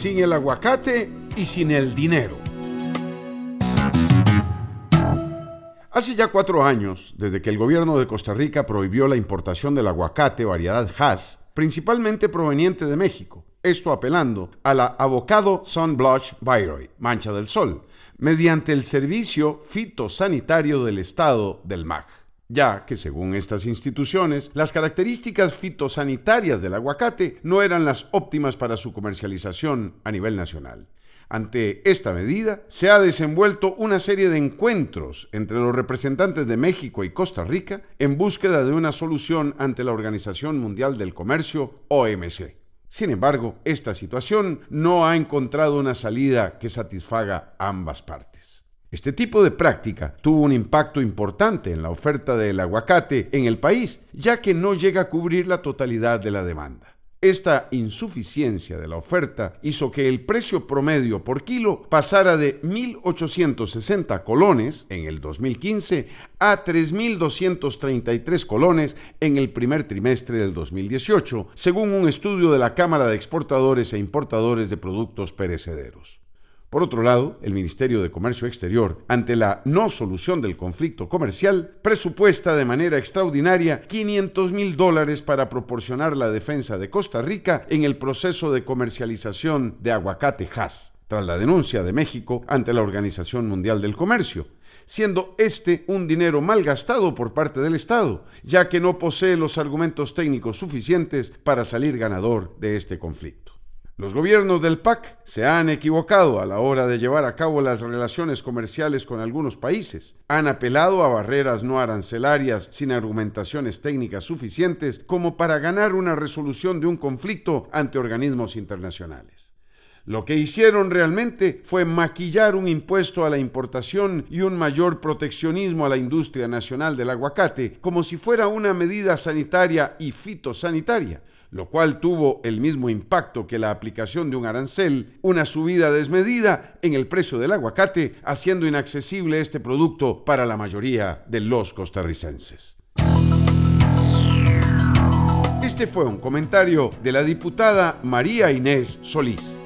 sin el aguacate y sin el dinero. Hace ya 4 años, desde que el gobierno de Costa Rica prohibió la importación del aguacate variedad Hass, principalmente proveniente de México, esto apelando a la Avocado Sun Blotch Viroid, mancha del sol, mediante el Servicio Fitosanitario del Estado del MAG, ya que según estas instituciones, las características fitosanitarias del aguacate no eran las óptimas para su comercialización a nivel nacional. Ante esta medida, se ha desenvuelto una serie de encuentros entre los representantes de México y Costa Rica en búsqueda de una solución ante la Organización Mundial del Comercio, OMC. Sin embargo, esta situación no ha encontrado una salida que satisfaga a ambas partes. Este tipo de práctica tuvo un impacto importante en la oferta del aguacate en el país, ya que no llega a cubrir la totalidad de la demanda. Esta insuficiencia de la oferta hizo que el precio promedio por kilo pasara de 1.860 colones en el 2015 a 3.233 colones en el primer trimestre del 2018, según un estudio de la Cámara de Exportadores e Importadores de Productos Perecederos. Por otro lado, el Ministerio de Comercio Exterior, ante la no solución del conflicto comercial, presupuesta de manera extraordinaria $500,000 para proporcionar la defensa de Costa Rica en el proceso de comercialización de aguacate Hass, tras la denuncia de México ante la Organización Mundial del Comercio, siendo este un dinero mal gastado por parte del Estado, ya que no posee los argumentos técnicos suficientes para salir ganador de este conflicto. Los gobiernos del PAC se han equivocado a la hora de llevar a cabo las relaciones comerciales con algunos países. Han apelado a barreras no arancelarias sin argumentaciones técnicas suficientes como para ganar una resolución de un conflicto ante organismos internacionales. Lo que hicieron realmente fue maquillar un impuesto a la importación y un mayor proteccionismo a la industria nacional del aguacate como si fuera una medida sanitaria y fitosanitaria, lo cual tuvo el mismo impacto que la aplicación de un arancel, una subida desmedida en el precio del aguacate, haciendo inaccesible este producto para la mayoría de los costarricenses. Este fue un comentario de la diputada María Inés Solís.